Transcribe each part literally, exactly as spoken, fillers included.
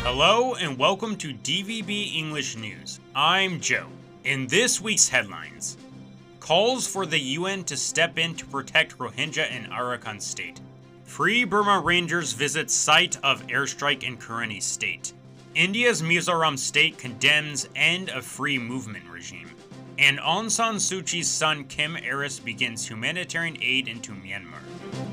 Hello and welcome to D V B English News. I'm Joe. In this week's headlines, calls for the U N to step in to protect Rohingya in Arakan State. Free Burma Rangers visit site of airstrike in Karenni State. India's Mizoram state condemns end of free movement regime. And Aung San Suu Kyi's son Kim Aris begins humanitarian aid into Myanmar.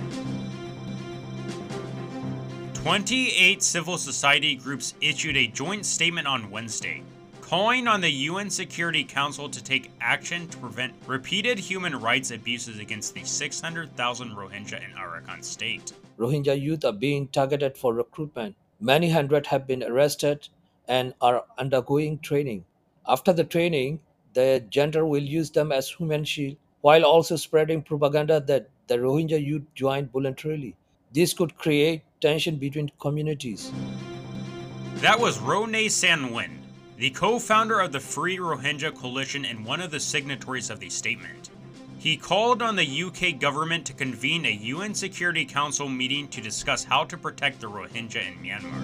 twenty-eight civil society groups issued a joint statement on Wednesday, calling on the U N Security Council to take action to prevent repeated human rights abuses against the six hundred thousand Rohingya in Arakan State. Rohingya youth are being targeted for recruitment. Many hundred have been arrested and are undergoing training. After the training, the junta will use them as human shield, while also spreading propaganda that the Rohingya youth joined voluntarily. This could create tension between communities. That was Ronay Sanwin, the co-founder of the Free Rohingya Coalition and one of the signatories of the statement. He called on the U K government to convene a U N Security Council meeting to discuss how to protect the Rohingya in Myanmar.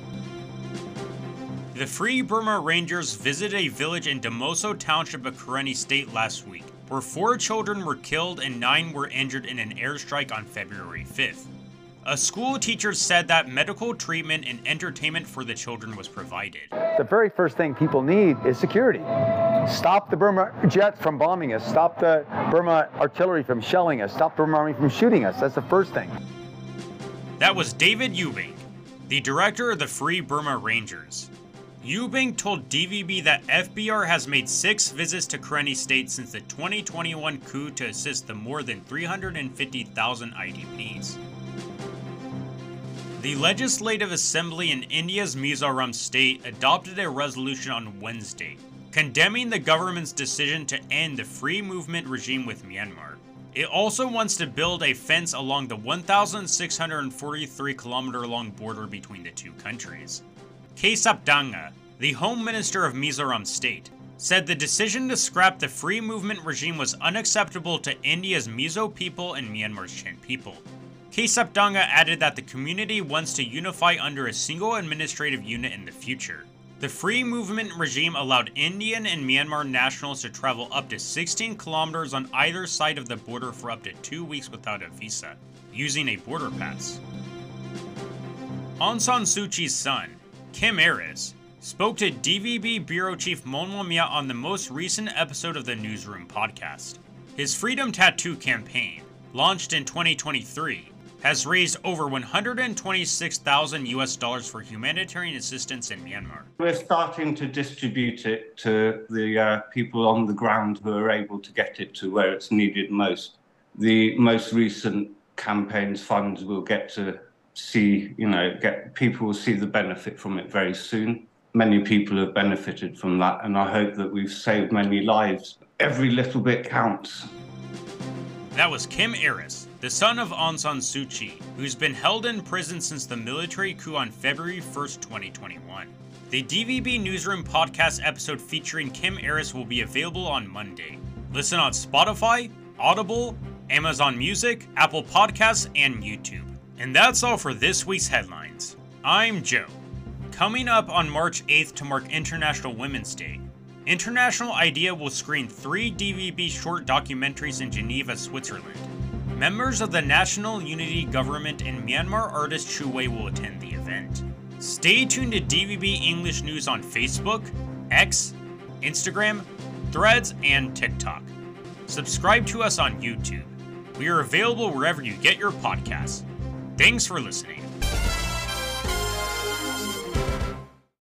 The Free Burma Rangers visited a village in Damoso Township of Karenni State last week, where four children were killed and nine were injured in an airstrike on February fifth. A school teacher said that medical treatment and entertainment for the children was provided. The very first thing people need is security. Stop the Burma jets from bombing us. Stop the Burma artillery from shelling us. Stop the Burma army from shooting us. That's the first thing. That was David Eubing, the director of the Free Burma Rangers. Eubing told D V B that F B R has made six visits to Karenni State since the twenty twenty-one coup to assist the more than three hundred fifty thousand I D Ps. The Legislative Assembly in India's Mizoram state adopted a resolution on Wednesday, condemning the government's decision to end the free movement regime with Myanmar. It also wants to build a fence along the one thousand six hundred forty-three kilometer long border between the two countries. Kesapdanga, the Home Minister of Mizoram State, said the decision to scrap the free movement regime was unacceptable to India's Mizo people and Myanmar's Chin people. Kesapdanga added that the community wants to unify under a single administrative unit in the future. The free movement regime allowed Indian and Myanmar nationals to travel up to sixteen kilometers on either side of the border for up to two weeks without a visa, using a border pass. Aung San Suu Kyi's son, Kim Aris, spoke to D V B Bureau Chief Monmo Mya on the most recent episode of the Newsroom podcast. His Freedom Tattoo campaign, launched in twenty twenty-three, has raised over one hundred twenty-six thousand U S dollars for humanitarian assistance in Myanmar. We're starting to distribute it to the uh, people on the ground who are able to get it to where it's needed most. The most recent campaign's funds will get to see, you know, get people will see the benefit from it very soon. Many people have benefited from that, and I hope that we've saved many lives. Every little bit counts. That was Kim Aris, the son of Aung San Suu Kyi, who's been held in prison since the military coup on February first, twenty twenty-one. The D V B Newsroom podcast episode featuring Kim Aris will be available on Monday. Listen on Spotify, Audible, Amazon Music, Apple Podcasts, and YouTube. And that's all for this week's headlines. I'm Joe. Coming up on March eighth to mark International Women's Day, International IDEA will screen three D V B short documentaries in Geneva, Switzerland. Members of the National Unity Government and Myanmar artist Chu Wei will attend the event. Stay tuned to D V B English News on Facebook, X, Instagram, Threads, and TikTok. Subscribe to us on YouTube. We are available wherever you get your podcasts. Thanks for listening.